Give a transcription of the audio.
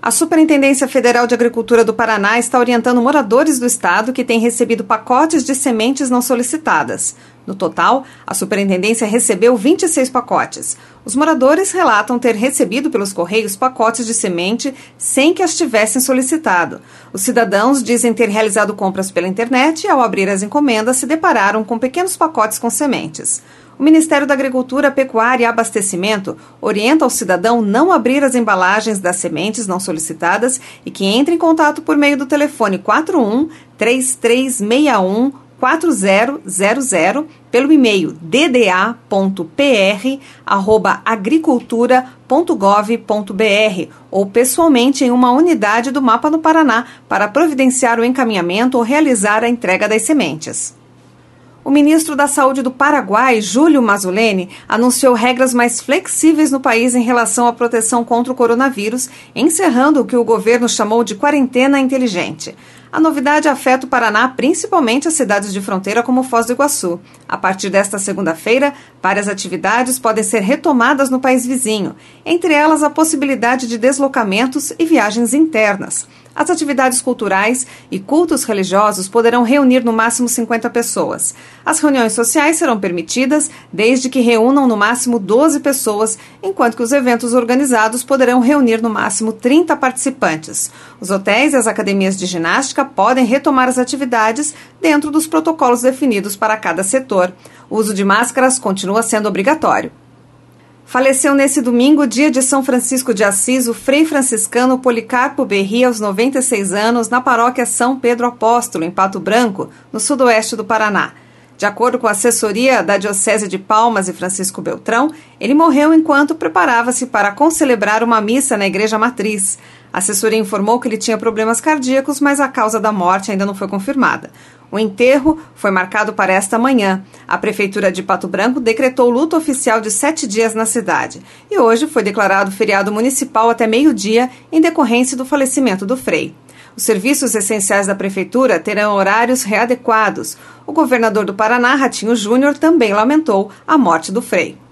A Superintendência Federal de Agricultura do Paraná está orientando moradores do estado que têm recebido pacotes de sementes não solicitadas. No total, a superintendência recebeu 26 pacotes. Os moradores relatam ter recebido pelos Correios pacotes de semente sem que as tivessem solicitado. Os cidadãos dizem ter realizado compras pela internet e, ao abrir as encomendas, se depararam com pequenos pacotes com sementes. O Ministério da Agricultura, Pecuária e Abastecimento orienta ao cidadão não abrir as embalagens das sementes não solicitadas e que entre em contato por meio do telefone 41 3361 4000, pelo e-mail dda.pr@agricultura.gov.br ou pessoalmente em uma unidade do Mapa no Paraná para providenciar o encaminhamento ou realizar a entrega das sementes. O ministro da Saúde do Paraguai, Júlio Mazzoleni, anunciou regras mais flexíveis no país em relação à proteção contra o coronavírus, encerrando o que o governo chamou de quarentena inteligente. A novidade afeta o Paraná, principalmente as cidades de fronteira como Foz do Iguaçu. A partir desta segunda-feira, várias atividades podem ser retomadas no país vizinho, entre elas a possibilidade de deslocamentos e viagens internas. As atividades culturais e cultos religiosos poderão reunir no máximo 50 pessoas. As reuniões sociais serão permitidas desde que reúnam no máximo 12 pessoas, enquanto que os eventos organizados poderão reunir no máximo 30 participantes. Os hotéis e as academias de ginástica podem retomar as atividades dentro dos protocolos definidos para cada setor. O uso de máscaras continua sendo obrigatório. Faleceu nesse domingo, dia de São Francisco de Assis, o frei franciscano Policarpo Berri, aos 96 anos, na paróquia São Pedro Apóstolo, em Pato Branco, no sudoeste do Paraná. De acordo com a assessoria da Diocese de Palmas e Francisco Beltrão, ele morreu enquanto preparava-se para concelebrar uma missa na igreja matriz. A assessoria informou que ele tinha problemas cardíacos, mas a causa da morte ainda não foi confirmada. O enterro foi marcado para esta manhã. A Prefeitura de Pato Branco decretou luto oficial de 7 dias na cidade. E hoje foi declarado feriado municipal até meio-dia em decorrência do falecimento do frei. Os serviços essenciais da Prefeitura terão horários readequados. O governador do Paraná, Ratinho Júnior, também lamentou a morte do frei.